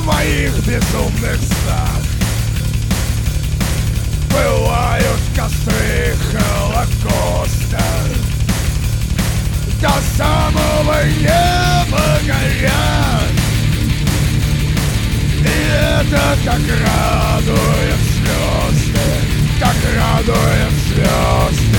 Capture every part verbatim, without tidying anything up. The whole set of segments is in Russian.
моих безумных снах пылают костры Холокоста, до самого неба горят. И это так радует звезды, так радует звезды.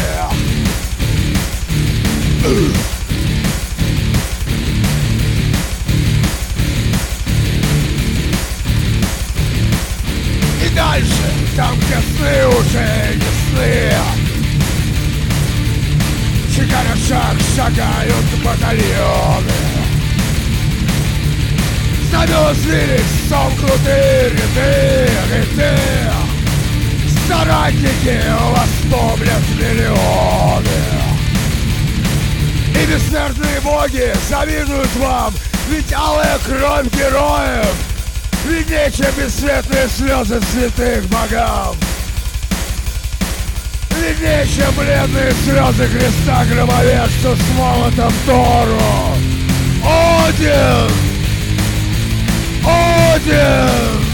И дальше, там, где сны уже не сны, шагая в шаг шагают батальоны. Замёрзлись сомкнутые ряды, ряды. Соратники вас помнят миллионы. И бессмертные боги завидуют вам, ведь алая кровь героев виднее, чем бесцветные слезы святых богам. Виднее, чем бледные слезы Христа громовержца с молотом Тору. Один! Один!